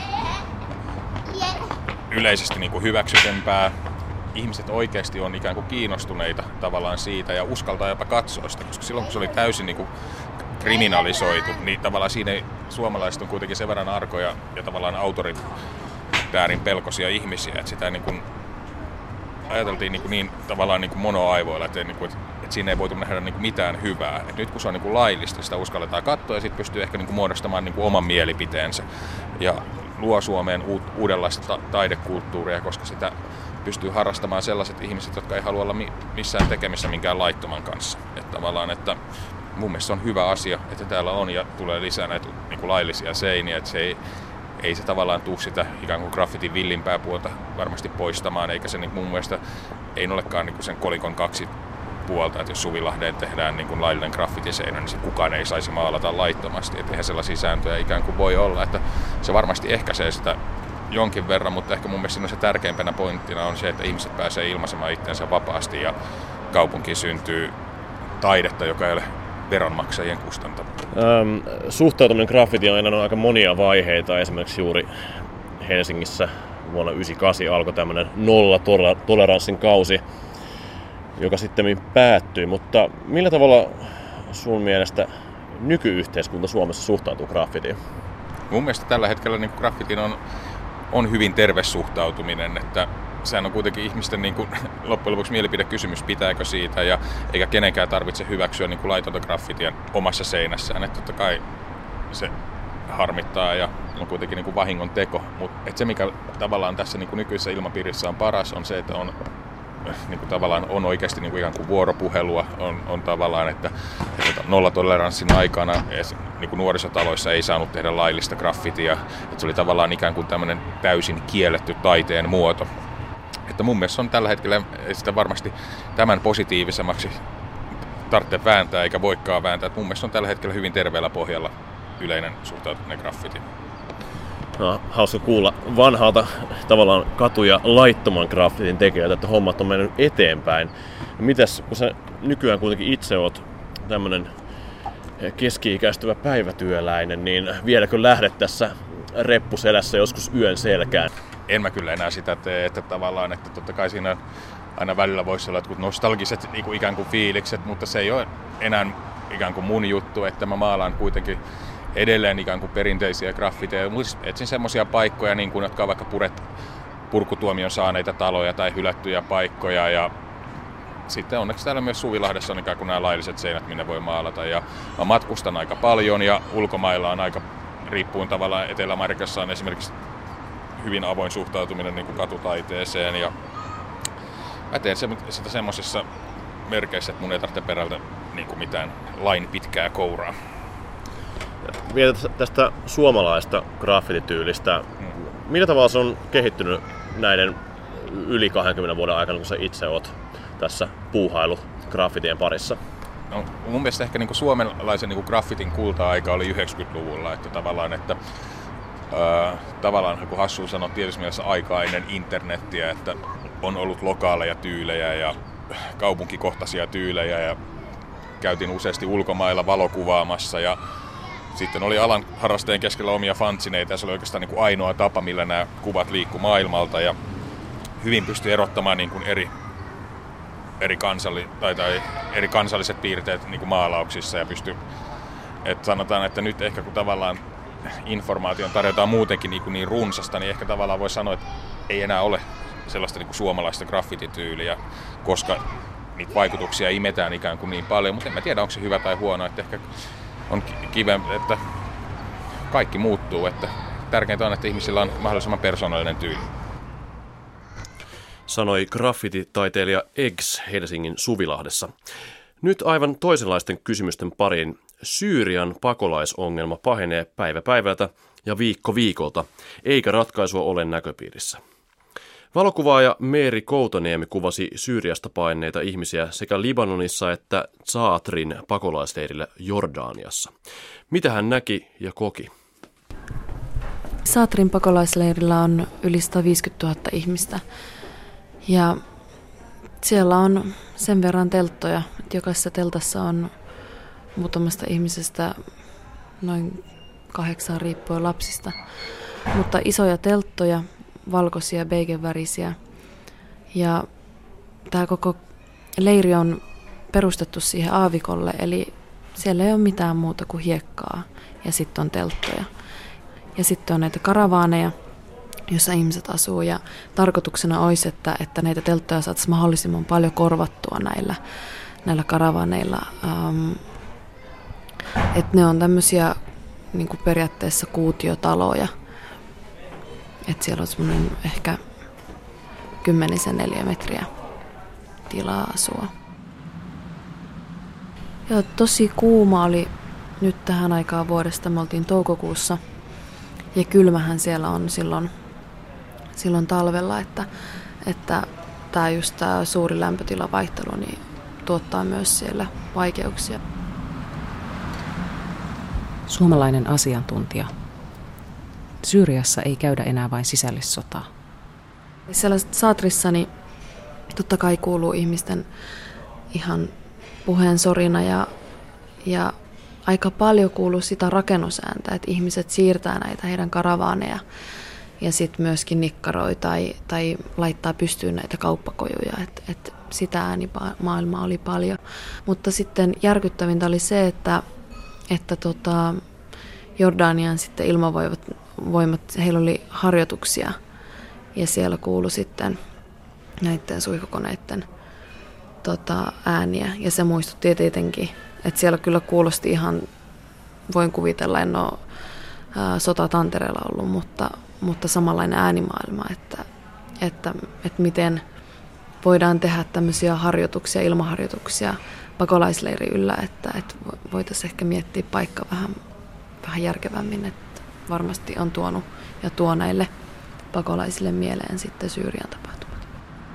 yleisesti niin kuin hyväksytempää. Ihmiset oikeasti on ikään kuin kiinnostuneita tavallaan siitä ja uskaltaa jopa katsoa sitä, koska silloin kun se oli täysin niin kuin kriminalisoitu, niin tavallaan siinä suomalaiset on kuitenkin sen verran arkoja ja tavallaan autoritäärin pelkoisia ihmisiä, että sitä niin kuin ajateltiin niin tavallaan niin kuin monoaivoilla, että siinä ei voitu nähdä niin kuin mitään hyvää. Et nyt kun se on niin kuin laillista, sitä uskalletaan katsoa ja sitten pystyy ehkä niin kuin muodostamaan niin kuin oman mielipiteensä ja luo Suomeen uudenlaista taidekulttuuria, koska sitä pystyy harrastamaan sellaiset ihmiset, jotka ei halua olla missään tekemissä minkään laittoman kanssa. Että tavallaan, että mun mielestä se on hyvä asia, että täällä on ja tulee lisää näitä niin kuin laillisia seiniä, että se ei se tavallaan tule sitä ikään kuin graffitin villimpää puolta varmasti poistamaan, eikä se niin mun mielestä ei olekaan niin kuin sen kolikon 2 puolta, että jos Suvilahdeen tehdään niin kuin laillinen graffitiseinä, niin kukaan ei saisi maalata laittomasti, että eihän sellaisia sääntöjä ikään kuin voi olla, että se varmasti ehkäisee sitä jonkin verran, mutta ehkä mun mielestä se tärkeimpänä pointtina on se, että ihmiset pääsee ilmaisemaan itseensä vapaasti ja kaupunkiin syntyy taidetta, joka ei ole veronmaksajien kustantama. Suhtautuminen graffitiin on aina aika monia vaiheita. Esimerkiksi juuri Helsingissä vuonna 1998 alkoi tämmöinen nollatoleranssin kausi, joka sitten päättyi. Mutta millä tavalla sun mielestä nykyyhteiskunta Suomessa suhtautuu graffitiin? Mun mielestä tällä hetkellä niin graffitiin on hyvin terve suhtautuminen, että sehän on kuitenkin ihmisten niin kuin, loppujen lopuksi mielipidekysymys, pitääkö siitä, ja eikä kenenkään tarvitse hyväksyä niin kuin laitonta graffitia omassa seinässään. Että totta kai se harmittaa ja on kuitenkin niin kuin vahingon teko, mutta se mikä tavallaan tässä niin kuin nykyisessä ilmapiirissä on paras on se, että on niin kuin tavallaan on oikeasti niin kuin ikään kuin vuoropuhelua, on tavallaan, että nollatoleranssin aikana niin kuin nuorisotaloissa ei saanut tehdä laillista graffitia, että se oli tavallaan ikään kuin tämmöinen täysin kielletty taiteen muoto. Että mun mielestä on tällä hetkellä sitä varmasti tämän positiivisemmaksi tarvitse vääntää eikä voikaan vääntää. Että mun mielestä on tällä hetkellä hyvin terveellä pohjalla yleinen suhtautuminen graffitiin. No, hauska kuulla vanhalta tavallaan katu- ja laittoman graffitin tekijöitä, että hommat on mennyt eteenpäin. Mites, kun sä nykyään kuitenkin itse oot tämmönen keski-ikäistyvä päivätyöläinen, niin vieläkö lähdet tässä reppuselässä joskus yön selkään? En mä kyllä enää sitä tee, että tavallaan, että totta kai siinä aina välillä voisi olla jotkut nostalgiset ikään kuin fiilikset, mutta se ei ole enää ikään kuin mun juttu, että mä maalaan kuitenkin edelleen ikään kuin perinteisiä graffiteja. Etsin semmoisia paikkoja, niin kuin, jotka on vaikka purkutuomion saaneita taloja tai hylättyjä paikkoja. Ja sitten onneksi täällä myös Suvilahdessa on ikään kuin nämä lailliset seinät, minne voi maalata. Ja mä matkustan aika paljon ja ulkomailla on aika, riippuen tavallaan Etelä-Amerikassa on esimerkiksi hyvin avoin suhtautuminen niin kuin katutaiteeseen. Ja mä teen sitä semmoisissa merkeissä, että mun ei tarvitse perätä niin kuin mitään lain pitkää kouraa. Vielä tästä suomalaista graffitityylistä. Millä tavalla se on kehittynyt näiden yli 20 vuoden aikana, kun sä itse oot tässä puuhailu graffitien parissa? No, mun mielestä ehkä niin kuin suomalaisen niin kuin graffitin kulta-aika oli 90-luvulla. Että tavallaan kun Hassu sanoi tietysti mielessä aikaa ennen internettiä, että on ollut lokaaleja tyylejä ja kaupunkikohtaisia tyylejä ja käytiin useasti ulkomailla valokuvaamassa ja sitten oli alan harrastajien keskellä omia fantsineita ja se oli oikeastaan niin kuin ainoa tapa, millä nämä kuvat liikkui maailmalta ja hyvin pystyi erottamaan niin kuin eri kansalliset piirteet niin kuin maalauksissa ja että sanotaan, että nyt ehkä kun tavallaan informaation tarjotaan muutenkin niin runsasta, niin ehkä tavallaan voi sanoa, että ei enää ole sellaista niin kuin suomalaista graffitityyliä, koska niitä vaikutuksia imetään ikään kuin niin paljon, mutta en mä tiedä, onko se hyvä tai huono, että ehkä on kivempi, että kaikki muuttuu, että tärkeintä on, että ihmisillä on mahdollisimman persoonallinen tyyli. Sanoi graffititaiteilija Eggs Helsingin Suvilahdessa. Nyt aivan toisenlaisten kysymysten pariin. Syyrian pakolaisongelma pahenee päivä päivältä ja viikko viikolta, eikä ratkaisua ole näköpiirissä. Valokuvaaja Meeri Koutoniemi kuvasi Syyriasta paineita ihmisiä sekä Libanonissa että Zaatrin pakolaisleirillä Jordaniassa. Mitä hän näki ja koki? Zaatrin pakolaisleirillä on yli 150 000 ihmistä ja siellä on sen verran telttoja, että jokaisessa teltassa on muutamasta ihmisestä noin 8 riippuen lapsista, mutta isoja telttoja, valkoisia, beigevärisiä. Ja tämä koko leiri on perustettu siihen aavikolle, eli siellä ei ole mitään muuta kuin hiekkaa ja sitten on telttoja. Ja sitten on näitä karavaaneja, jossa ihmiset asuu ja tarkoituksena olisi, että näitä telttoja saataisiin mahdollisimman paljon korvattua näillä karavaaneilla. Että ne on tämmöisiä niin kuin periaatteessa kuutiotaloja. Että siellä on semmoinen ehkä 10 neliömetriä tilaa asua. Ja tosi kuuma oli nyt tähän aikaan vuodesta. Me oltiin toukokuussa ja kylmähän siellä on silloin talvella, että tämä suuri lämpötilavaihtelu niin tuottaa myös siellä vaikeuksia. Suomalainen asiantuntija. Syyriassa ei käydä enää vain sisällissotaa. Siellä Zaatrissa niin totta kai kuuluu ihmisten ihan puheen sorina ja aika paljon kuuluu sitä rakennusääntä, että ihmiset siirtää näitä heidän karavaaneja ja sitten myöskin nikkaroi tai laittaa pystyyn näitä kauppakojuja. Et sitä äänimaailmaa oli paljon. Mutta sitten järkyttävintä oli se, että Jordanian sitten ilmavoimat, heillä oli harjoituksia ja siellä kuului sitten näiden suihkukoneiden ääniä. Ja se muistutti tietenkin, että siellä kyllä kuulosti ihan, voin kuvitella, en ole sotatantereella ollut, mutta samanlainen äänimaailma, että miten voidaan tehdä tämmöisiä harjoituksia, ilmaharjoituksia pakolaisleiri yllä, että voitaisiin ehkä miettiä paikka vähän järkevämmin, että varmasti on tuonut ja tuo näille pakolaisille mieleen sitten Syyrian tapahtumat.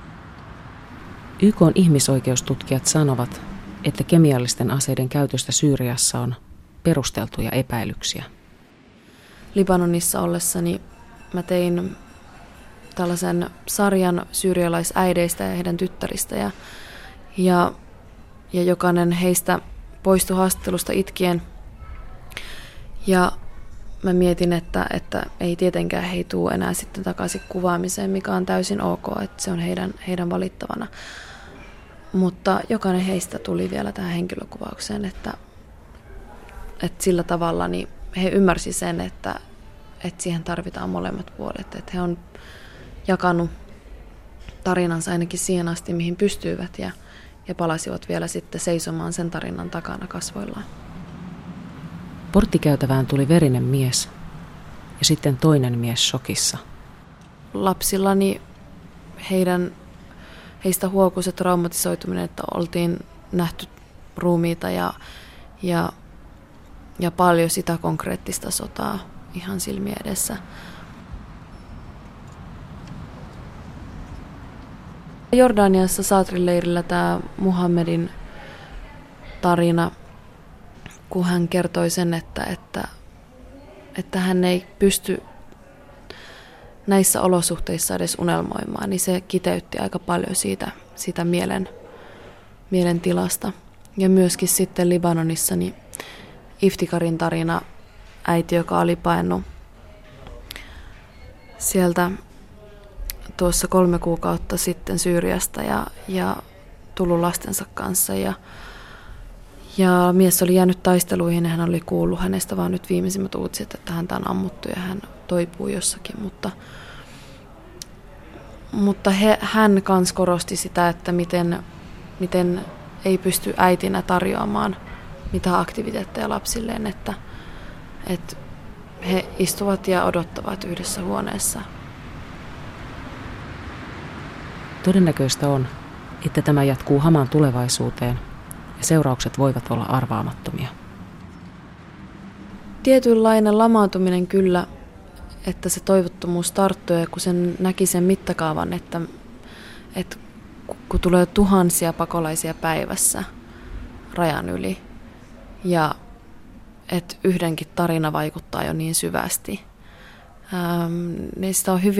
YK:n ihmisoikeustutkijat sanovat, että kemiallisten aseiden käytöstä Syyriassa on perusteltuja epäilyksiä. Libanonissa ollessani mä tein tällaisen sarjan syyrialaisäideistä ja heidän tyttäristä ja jokainen heistä poistui haastattelusta itkien. Ja mä mietin, että ei tietenkään he tule enää sitten takaisin kuvaamiseen, mikä on täysin ok, että se on heidän valittavana. Mutta jokainen heistä tuli vielä tähän henkilökuvaukseen, sillä tavalla niin he ymmärsivät sen, että siihen tarvitaan molemmat puolet. Että he on jakanut tarinansa ainakin siihen asti, mihin pystyivät ja palasivat vielä sitten seisomaan sen tarinan takana kasvoillaan. Porttikäytävään tuli verinen mies ja sitten toinen mies shokissa. Lapsillani heistä huokui se traumatisoituminen, että oltiin nähty ruumiita ja paljon sitä konkreettista sotaa ihan silmien edessä. Jordaniassa Saatrin leirillä tämä Muhammedin tarina, kun hän kertoi sen, että hän ei pysty näissä olosuhteissa edes unelmoimaan, niin se kiteytti aika paljon siitä mielen tilasta. Ja myöskin sitten Libanonissa niin Iftikarin tarina, äiti, joka oli paennut sieltä tuossa 3 kuukautta sitten Syyriasta ja tullut lastensa kanssa. Ja mies oli jäänyt taisteluihin ja hän oli kuullut hänestä vaan nyt viimeisimmät uutiset, että häntä on ammuttu ja hän toipuu jossakin. Mutta hän kans korosti sitä, että miten ei pysty äitinä tarjoamaan mitään aktiviteetteja lapsilleen, että he istuvat ja odottavat yhdessä huoneessa. Todennäköistä on, että tämä jatkuu hamaan tulevaisuuteen ja seuraukset voivat olla arvaamattomia. Tietynlainen lamaantuminen kyllä, että se toivottomuus tarttui ja kun sen näki sen mittakaavan, että kun tulee tuhansia pakolaisia päivässä rajan yli ja että yhdenkin tarina vaikuttaa jo niin syvästi, niin sitä on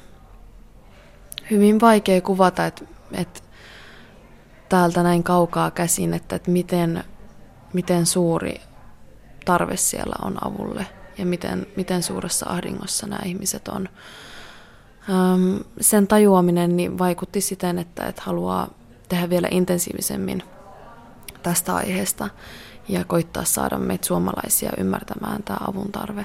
hyvin vaikea kuvata, että täältä näin kaukaa käsin, että miten suuri tarve siellä on avulle ja miten suuressa ahdingossa nämä ihmiset on. Sen tajuaminen niin vaikutti siten, että haluaa tehdä vielä intensiivisemmin tästä aiheesta ja koittaa saada meitä suomalaisia ymmärtämään tämä avun tarve.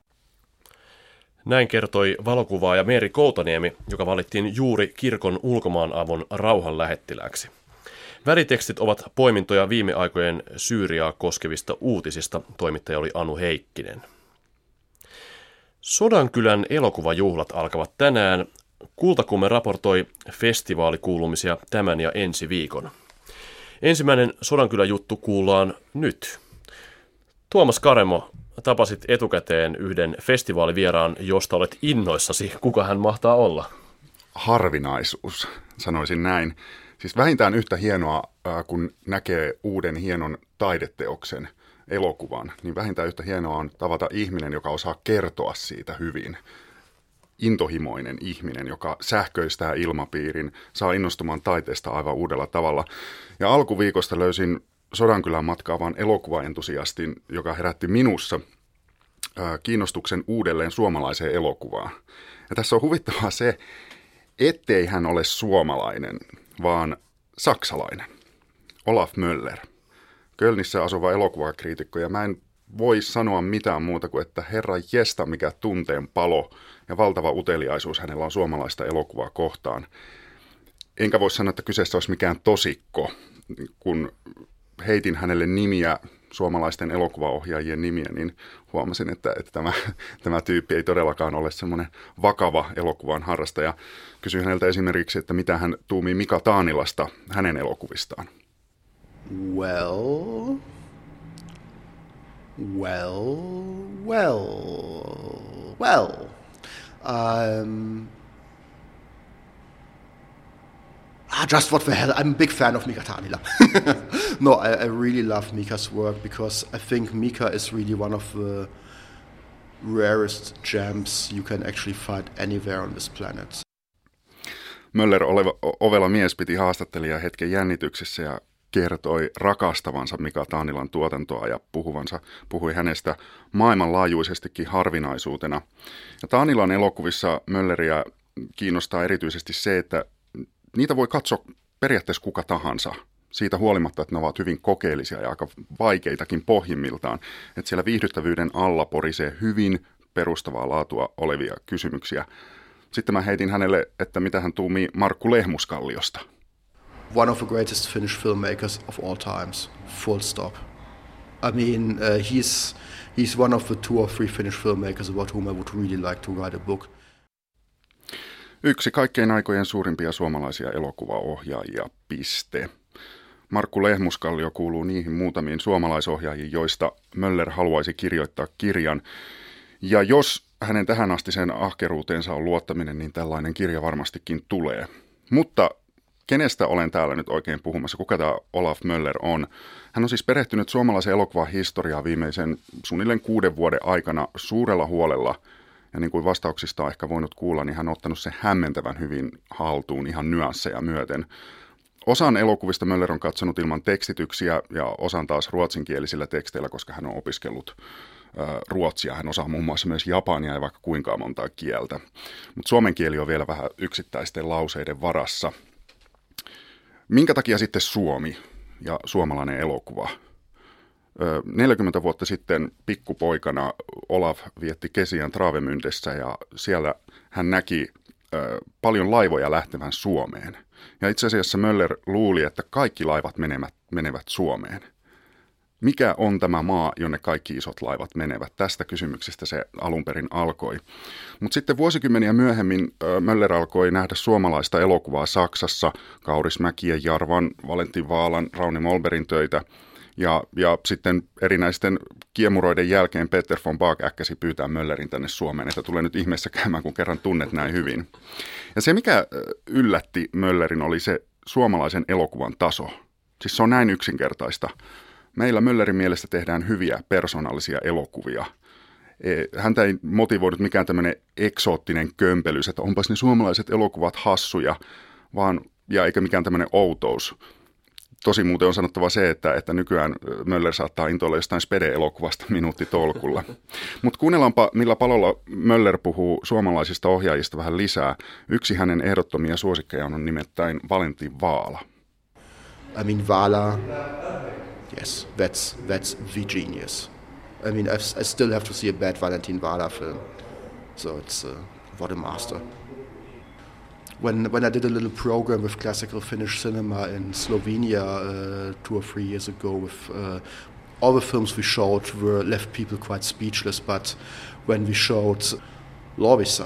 Näin kertoi valokuvaaja Meeri Koutaniemi, joka valittiin juuri kirkon ulkomaanavun rauhanlähettilääksi. Väritekstit ovat poimintoja viime aikojen Syyriaa koskevista uutisista. Toimittaja oli Anu Heikkinen. Sodankylän elokuvajuhlat alkavat tänään. Kultakumme raportoi festivaalikuulumisia tämän ja ensi viikon. Ensimmäinen Sodankylä-juttu kuullaan nyt. Tuomas Karemo, tapasit etukäteen yhden festivaalivieraan, josta olet innoissasi. Kuka hän mahtaa olla? Harvinaisuus, sanoisin näin. Siis vähintään yhtä hienoa, kun näkee uuden hienon taideteoksen elokuvan, niin vähintään yhtä hienoa on tavata ihminen, joka osaa kertoa siitä hyvin. Intohimoinen ihminen, joka sähköistää ilmapiirin, saa innostumaan taiteesta aivan uudella tavalla. Ja alkuviikosta löysin Sodankylän matkaavan elokuvaentusiastin, joka herätti minussa kiinnostuksen uudelleen suomalaiseen elokuvaan. Ja tässä on huvittavaa se, ettei hän ole suomalainen, vaan saksalainen. Olaf Möller, Kölnissä asuva elokuvakriitikko, ja mä en voi sanoa mitään muuta kuin, että herra jesta, mikä tunteen palo ja valtava uteliaisuus hänellä on suomalaista elokuvaa kohtaan. Enkä voi sanoa, että kyseessä olisi mikään tosikko, kun heitin hänelle nimiä, suomalaisten elokuvaohjaajien nimiä, niin huomasin, että tämä tyyppi ei todellakaan ole semmoinen vakava elokuvan harrastaja. Kysyin häneltä esimerkiksi, että mitä hän tuumii Mika Taanilasta hänen elokuvistaan. Well. Just what the hell, I'm a big fan of Mika Taanila. No, I really love Mika's work because I think Mika is really one of the rarest gems you can actually find anywhere on this planet. Möller, ovela mies, piti haastattelijaa hetken jännityksessä ja kertoi rakastavansa Mika Taanilan tuotantoa ja puhui hänestä maailmanlaajuisestikin harvinaisuutena. Ja Taanilan elokuvissa Mölleriä kiinnostaa erityisesti se, että niitä voi katsoa periaatteessa kuka tahansa. siitä huolimatta, että ne ovat hyvin kokeellisia ja aika vaikeitakin pohjimmiltaan. Että siellä viihdyttävyyden alla porisee hyvin perustavaa laatua olevia kysymyksiä. Sitten mä heitin hänelle, että mitä hän tuumii Markku Lehmuskalliosta. One of the greatest Finnish filmmakers of all times, full stop. I mean, he's one of the 2 or 3 Finnish filmmakers about whom I would really like to write a book. Yksi kaikkein aikojen suurimpia suomalaisia elokuvaohjaajia, piste. Markku Lehmuskallio kuuluu niihin muutamiin suomalaisohjaajiin, joista Möller haluaisi kirjoittaa kirjan. Ja jos hänen tähänastiseen ahkeruuteensa on luottaminen, niin tällainen kirja varmastikin tulee. Mutta kenestä olen täällä nyt oikein puhumassa? Kuka tämä Olaf Möller on? Hän on siis perehtynyt suomalaisen elokuvan historiaan viimeisen suunnilleen 6 vuoden aikana suurella huolella. Ja niin kuin vastauksista on ehkä voinut kuulla, niin hän on ottanut sen hämmentävän hyvin haltuun ihan nyansseja myöten. Osan elokuvista Möller on katsonut ilman tekstityksiä ja osan taas ruotsinkielisillä teksteillä, koska hän on opiskellut ruotsia. Hän osaa muun muassa myös japania ja vaikka kuinka montaa kieltä. Mutta suomen kieli on vielä vähän yksittäisten lauseiden varassa. Minkä takia sitten Suomi ja suomalainen elokuva? 40 vuotta sitten pikkupoikana Olaf vietti kesiään Travemündessä ja siellä hän näki paljon laivoja lähtevän Suomeen. Ja itse asiassa Möller luuli, että kaikki laivat menevät Suomeen. Mikä on tämä maa, jonne kaikki isot laivat menevät? Tästä kysymyksestä se alun perin alkoi. Mutta sitten vuosikymmeniä myöhemmin Möller alkoi nähdä suomalaista elokuvaa Saksassa, Kaurismäkien, Jarvan, Valentin Vaalan, Rauni Molberin töitä. Ja sitten erinäisten kiemuroiden jälkeen Peter von Baak äkkäsi pyytää Möllerin tänne Suomeen, että tulee nyt ihmeessä käymään, kun kerran tunnet näin hyvin. Ja se, mikä yllätti Möllerin, oli se suomalaisen elokuvan taso. Siis se on näin yksinkertaista. Meillä Möllerin mielestä tehdään hyviä persoonallisia elokuvia. Häntä ei motivoinut mikään tämmöinen eksoottinen kömpelys, että onpas ne suomalaiset elokuvat hassuja, ja eikä mikään tämmöinen outous. Tosi muuten on sanottava se, että nykyään Möller saattaa intoilla jostain Spede-elokuvasta minuuttitolkulla. Mutta kuunnellaanpa, millä palolla Möller puhuu suomalaisista ohjaajista vähän lisää. Yksi hänen ehdottomia suosikkejaan on nimittäin Valentin Vaala. I mean, Vaala, yes, that's the genius. I mean, I still have to see a bad Valentin Vaala film. So it's what a master. When I did a little program with classical Finnish cinema in Slovenia 2 or 3 years ago, with all the films we showed left people quite speechless. But when we showed Lovisa,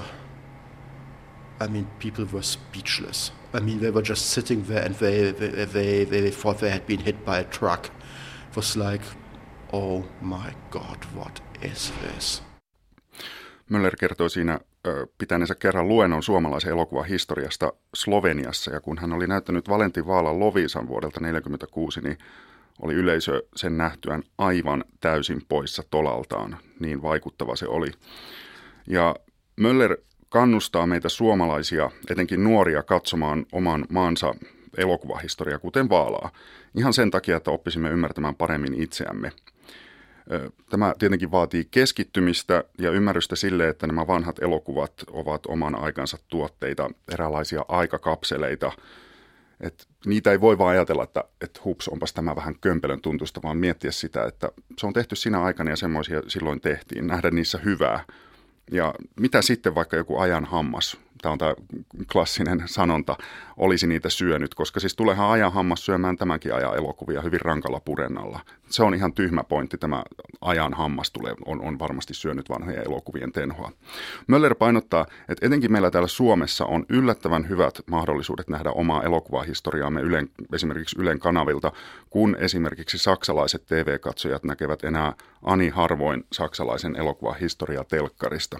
I mean, people were speechless. I mean, they were just sitting there and they thought they had been hit by a truck. It was like, oh my God, what is this? Möller kertoi siinä pitäneensä kerran luennon suomalaisen elokuvan historiasta Sloveniassa, ja kun hän oli näyttänyt Valentin Vaalan Lovisan vuodelta 1946, niin oli yleisö sen nähtyään aivan täysin poissa tolaltaan. Niin vaikuttava se oli. Ja Möller kannustaa meitä suomalaisia, etenkin nuoria, katsomaan oman maansa elokuvahistoriaa, kuten Vaalaa. Ihan sen takia, että oppisimme ymmärtämään paremmin itseämme. Tämä tietenkin vaatii keskittymistä ja ymmärrystä sille, että nämä vanhat elokuvat ovat oman aikansa tuotteita, eräänlaisia aikakapseleita. Että niitä ei voi vaan ajatella, että hups, onpas tämä vähän kömpelön tuntuista, vaan miettiä sitä, että se on tehty sinä aikana ja semmoisia silloin tehtiin, nähdä niissä hyvää. Ja mitä sitten vaikka joku ajan hammas, tämä on tämä klassinen sanonta, olisi niitä syönyt, koska siis tuleehan ajan hammas syömään tämänkin ajan elokuvia hyvin rankalla purennalla. Se on ihan tyhmä pointti, tämä ajan hammas on varmasti syönyt vanhojen elokuvien tenhoa. Möller painottaa, että etenkin meillä täällä Suomessa on yllättävän hyvät mahdollisuudet nähdä omaa elokuvahistoriaamme esimerkiksi Ylen kanavilta, kun esimerkiksi saksalaiset TV-katsojat näkevät enää ani harvoin saksalaisen elokuvahistoriaa telkkarista.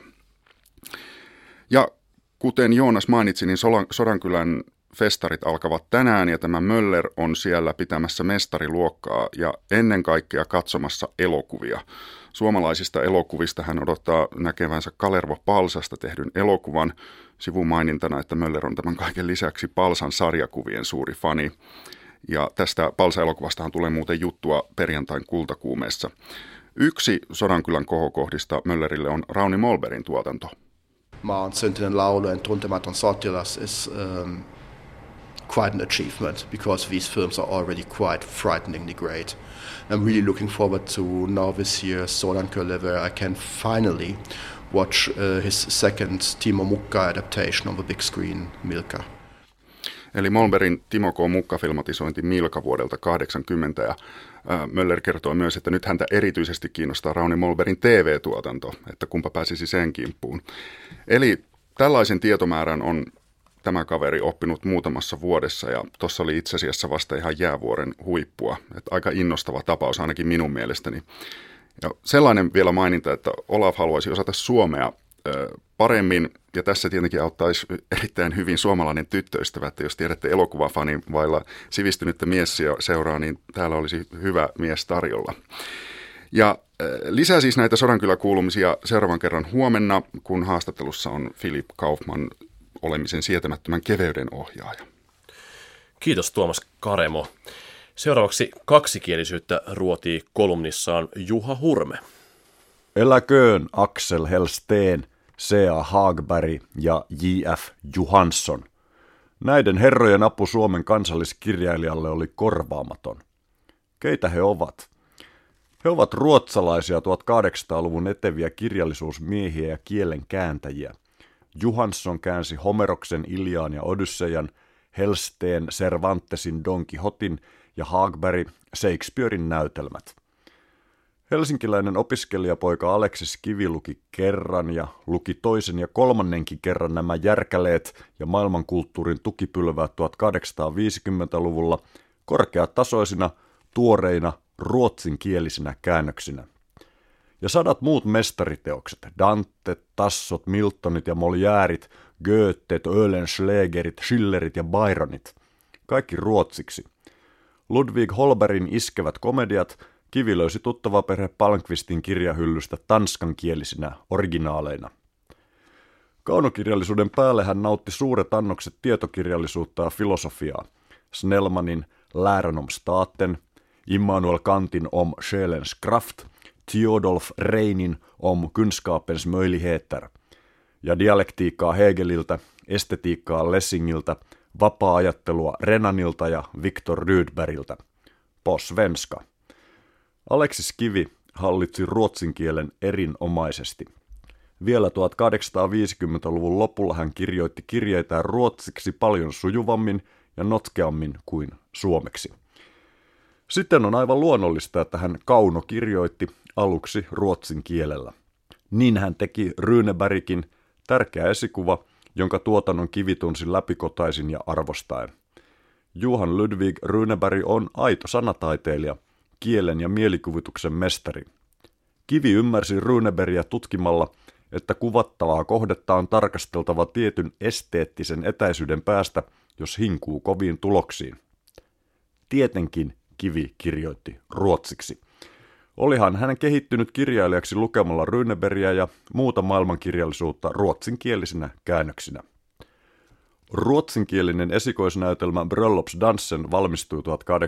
Ja kuten Joonas mainitsi, niin Sodankylän festarit alkavat tänään ja tämä Möller on siellä pitämässä mestariluokkaa ja ennen kaikkea katsomassa elokuvia. Suomalaisista elokuvista hän odottaa näkevänsä Kalervo Palsasta tehdyn elokuvan. Sivumainintana, että Möller on tämän kaiken lisäksi Palsan sarjakuvien suuri fani. Ja tästä Palsa-elokuvastahan tulee muuten juttua perjantain Kultakuumeessa. Yksi Sodankylän kohokohdista Möllerille on Rauni Molberin tuotanto. Maan syntinen laulu en tuntematon sotilas is quite an achievement because these films are already quite frighteningly great. I'm really looking forward to now this year Sodankylä, where I can finally watch his second Timo Mukka adaptation on the big screen, Milka. Eli Mollbergin Timo K. Mukka-filmatisointi Milka vuodelta 1980, ja Möller kertoo myös, että nyt häntä erityisesti kiinnostaa Rauni Mollbergin TV-tuotanto, että kumpa pääsisi sen kimppuun. Eli tällaisen tietomäärän on tämä kaveri oppinut muutamassa vuodessa, ja tuossa oli itse asiassa vasta ihan jäävuoren huippua. Että aika innostava tapaus ainakin minun mielestäni. Ja sellainen vielä maininta, että Olaf haluaisi osata suomea paremmin, ja tässä tietenkin auttaisi erittäin hyvin suomalainen tyttöystävä, että jos tiedätte elokuvafanin vailla sivistynyttä miesseuraa, niin täällä olisi hyvä mies tarjolla. Ja lisää siis näitä Sodankylä-kuulumisia seuraavan kerran huomenna, kun haastattelussa on Philip Kaufman, olemisen sietämättömän keveyden ohjaaja. Kiitos Tuomas Karemo. Seuraavaksi kaksikielisyyttä ruotii kolumnissaan Juha Hurme. Eläköön Axel Hellsten, C.A. Hagberg ja J.F. Johansson. Näiden herrojen apu Suomen kansalliskirjailijalle oli korvaamaton. Keitä he ovat? He ovat ruotsalaisia 1800-luvun eteviä kirjallisuusmiehiä ja kielen kääntäjiä. Johansson käänsi Homeroksen Iliaan ja Odyssejan, Hellsten Cervantesin Don Quixotin ja Hagberg Shakespearein näytelmät. Helsinkiläinen opiskelijapoika Aleksis Kivi luki kerran ja luki toisen ja kolmannenkin kerran nämä järkäleet ja maailmankulttuurin tukipylväät 1850-luvulla korkeatasoisina, tuoreina, ruotsinkielisinä käännöksinä. Ja sadat muut mestariteokset, Dante, Tassot, Miltonit ja Molièret, Goethet, Oehlenschlägerit, Schillerit ja Byronit, kaikki ruotsiksi. Ludwig Holbergin iskevät komediat Kivi löysi tuttava perhe Palmqvistin kirjahyllystä tanskankielisinä originaaleina. Kaunokirjallisuuden päälle hän nautti suuret annokset tietokirjallisuutta ja filosofiaa. Snellmanin Läran om staten, Immanuel Kantin om Själens kraft, Theodolf Reinin om Kunskapens möjligheter, ja dialektiikkaa Hegeliltä, estetiikkaa Lessingiltä, vapaa-ajattelua Renanilta ja Viktor Rydbergiltä. På svenska. Aleksis Kivi hallitsi ruotsin kielen erinomaisesti. Vielä 1850-luvun lopulla hän kirjoitti kirjeitään ruotsiksi paljon sujuvammin ja notkeammin kuin suomeksi. Sitten on aivan luonnollista, että hän kaunokirjoitti aluksi ruotsin kielellä. Niin hän teki Runebergin, tärkeä esikuva, jonka tuotannon Kivi tunsi läpikotaisin ja arvostaen. Johan Ludwig Runeberg on aito sanataiteilija, kielen ja mielikuvituksen mestari. Kivi ymmärsi Runebergia tutkimalla, että kuvattavaa kohdetta on tarkasteltava tietyn esteettisen etäisyyden päästä, jos hinkuu koviin tuloksiin. Tietenkin Kivi kirjoitti ruotsiksi. Olihan hän kehittynyt kirjailijaksi lukemalla Runebergia ja muuta maailmankirjallisuutta ruotsinkielisinä käännöksinä. Ruotsinkielinen esikoisnäytelmä Bröllopsdansen valmistui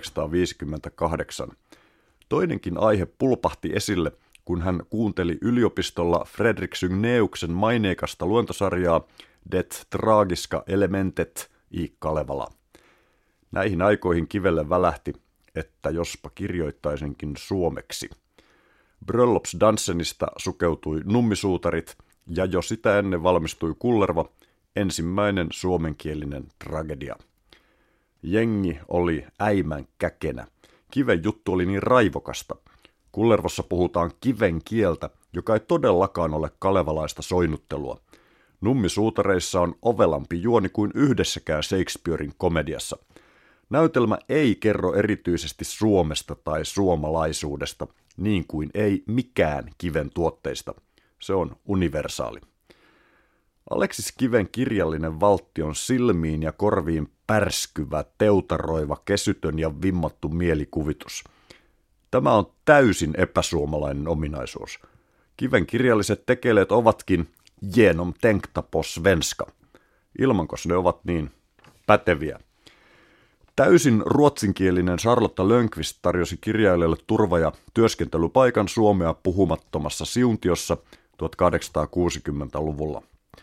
1858. Toinenkin aihe pulpahti esille, kun hän kuunteli yliopistolla Fredrik Sygneuksen maineikasta luentosarjaa Det tragiska elementet i Kalevala. Näihin aikoihin Kivelle välähti, että jospa kirjoittaisinkin suomeksi. Bröllopsdansenista sukeutui Nummisuutarit ja jo sitä ennen valmistui Kullerva, ensimmäinen suomenkielinen tragedia. Jengi oli äimän käkenä. Kiven juttu oli niin raivokasta. Kullervossa puhutaan kiven kieltä, joka ei todellakaan ole kalevalaista soinnuttelua. Nummisuutareissa on ovelampi juoni kuin yhdessäkään Shakespearein komediassa. Näytelmä ei kerro erityisesti Suomesta tai suomalaisuudesta, niin kuin ei mikään Kiven tuotteista. Se on universaali. Aleksis Kiven kirjallinen valtti on silmiin ja korviin pärskyvä, teutaroiva, kesytön ja vimmattu mielikuvitus. Tämä on täysin epäsuomalainen ominaisuus. Kiven kirjalliset tekeleet ovatkin genomtänkta på svenska, ilmankos ne ovat niin päteviä. Täysin ruotsinkielinen Charlotta Lönnqvist tarjosi kirjailijalle turva- ja työskentelypaikan suomea puhumattomassa Siuntiossa 1860-luvulla.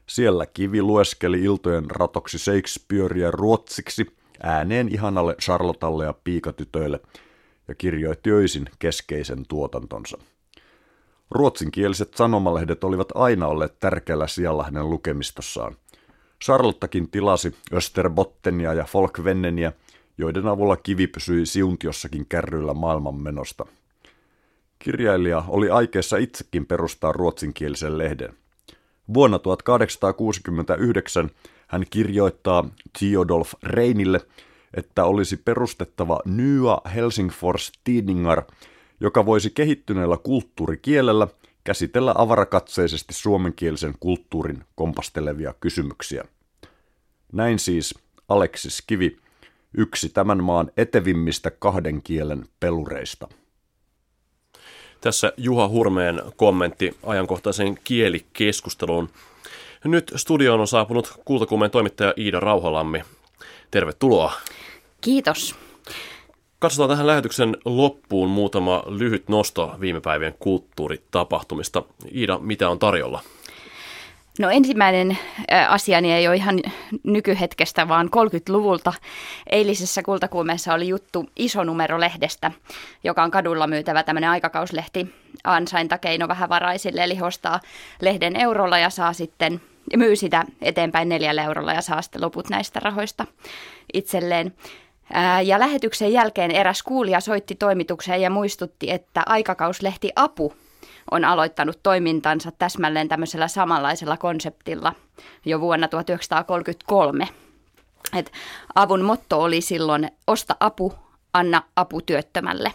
Siellä Kivi lueskeli iltojen ratoksi Shakespearea ruotsiksi ääneen ihanalle Charlotalle ja piikatytöille ja kirjoitti öisin keskeisen tuotantonsa. Ruotsinkieliset sanomalehdet olivat aina olleet tärkeällä sijalla hänen lukemistossaan. Charlottakin tilasi Österbottenia ja Folkvenneniä, joiden avulla Kivi pysyi Siuntiossakin kärryillä maailmanmenosta. Kirjailija oli aikeissa itsekin perustaa ruotsinkielisen lehden. Vuonna 1869 hän kirjoittaa Theodolf Reinille, että olisi perustettava Nya Helsingfors Tidningar, joka voisi kehittyneellä kulttuurikielellä käsitellä avarakatseisesti suomenkielisen kulttuurin kompastelevia kysymyksiä. Näin siis Aleksis Kivi, yksi tämän maan etevimmistä kahden kielen pelureista. Tässä Juha Hurmeen kommentti ajankohtaiseen kielikeskusteluun. Nyt studioon on saapunut Kultakuumeen toimittaja Iida Rauhalammi. Tervetuloa. Kiitos. Katsotaan tähän lähetyksen loppuun muutama lyhyt nosto viime päivien kulttuuritapahtumista. Iida, mitä on tarjolla? No ensimmäinen asiani ei ole ihan nykyhetkestä, vaan 30-luvulta. Eilisessä Kultakuumeessa oli juttu Isonumero-lehdestä, joka on kadulla myytävä tämmöinen aikakauslehti ansaintakeino vähävaraisille. Eli ostaa lehden eurolla ja saa sitten, myy sitä eteenpäin 4 eurolla ja saa sitten loput näistä rahoista itselleen. Ja lähetyksen jälkeen eräs kuulija soitti toimitukseen ja muistutti, että aikakauslehti Apu on aloittanut toimintansa täsmälleen tämmöisellä samanlaisella konseptilla jo vuonna 1933. Et Avun motto oli silloin osta apu, anna apu työttömälle.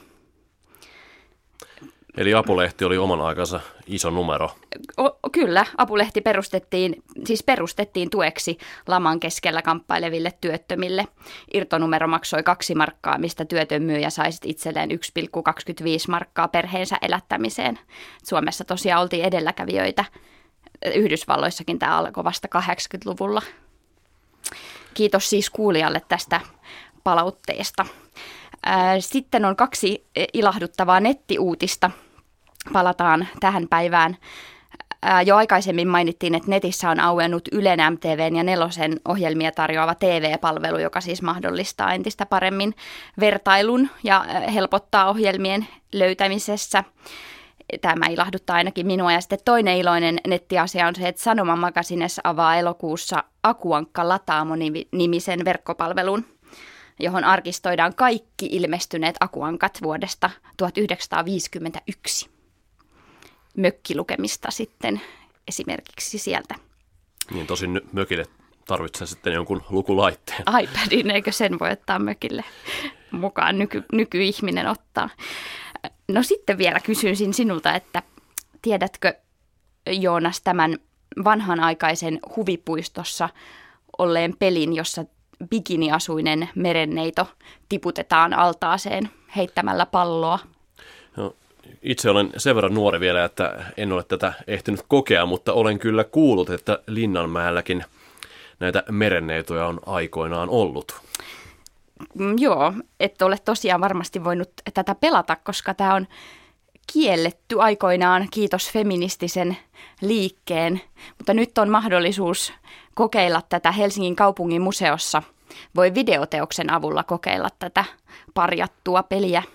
Eli Apulehti oli oman aikansa iso numero. Kyllä, Apulehti perustettiin tueksi laman keskellä kamppaileville työttömille. Irtonumero maksoi 2 markkaa, mistä työtön myyjä sai itselleen 1,25 markkaa perheensä elättämiseen. Suomessa tosiaan oltiin edelläkävijöitä. Yhdysvalloissakin tämä alkoi vasta 80-luvulla. Kiitos siis kuulijalle tästä palautteesta. Sitten on 2 ilahduttavaa nettiuutista. Palataan tähän päivään. Jo aikaisemmin mainittiin, että netissä on auennut Ylen, MTV:n ja Nelosen ohjelmia tarjoava TV-palvelu, joka siis mahdollistaa entistä paremmin vertailun ja helpottaa ohjelmien löytämisessä. Tämä ilahduttaa ainakin minua. Ja sitten toinen iloinen nettiasia on se, että Sanoman Magazines avaa elokuussa Akuankka Lataamo-nimisen verkkopalvelun, johon arkistoidaan kaikki ilmestyneet akuankat vuodesta 1951. Mökkilukemista sitten esimerkiksi sieltä. Niin tosin mökille tarvitsee sitten jonkun lukulaitteen. iPadin, eikö sen voi ottaa mökille mukaan, nykyihminen ottaa. No sitten vielä kysyisin sinulta, että tiedätkö Joonas tämän vanhanaikaisen huvipuistossa olleen pelin, jossa bikiniasuinen merenneito tiputetaan altaaseen heittämällä palloa? No, itse olen sen verran nuori vielä, että en ole tätä ehtinyt kokea, mutta olen kyllä kuullut, että Linnanmäelläkin näitä merenneitoja on aikoinaan ollut. Joo, et ole tosiaan varmasti voinut tätä pelata, koska tämä on kielletty aikoinaan, kiitos feministisen liikkeen, mutta nyt on mahdollisuus kokeilla tätä Helsingin kaupungin museossa. Voi videoteoksen avulla kokeilla tätä parjattua peliä.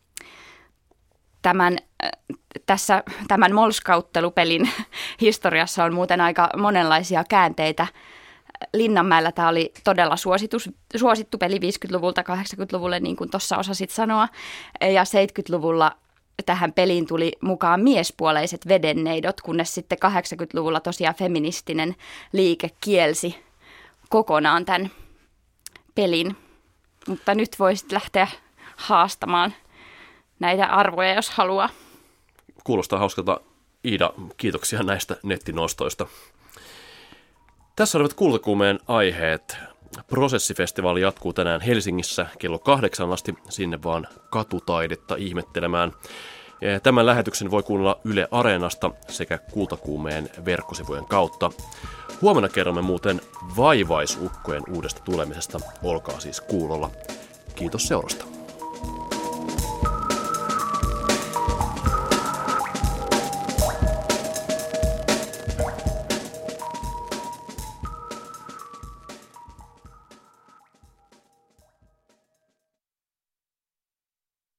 Tämän molskauttelupelin historiassa on muuten aika monenlaisia käänteitä. Linnanmäellä tämä oli todella suosittu peli 50-luvulta 80-luvulle, niin kuin tuossa osasit sanoa. Ja 70-luvulla tähän peliin tuli mukaan miespuoleiset vedenneidot, kunnes sitten 80-luvulla tosiaan feministinen liike kielsi kokonaan tämän pelin. Mutta nyt voisit lähteä haastamaan näitä arvoja, jos haluaa. Kuulostaa hauskalta. Iida, kiitoksia näistä nettinostoista. Tässä olivat Kultakuumeen aiheet. Prosessifestivaali jatkuu tänään Helsingissä kello 8 asti. Sinne vaan katutaidetta ihmettelemään. Tämän lähetyksen voi kuunnella Yle Areenasta sekä Kultakuumeen verkkosivujen kautta. Huomenna kerromme muuten vaivaisukkojen uudesta tulemisesta. Olkaa siis kuulolla. Kiitos seurasta.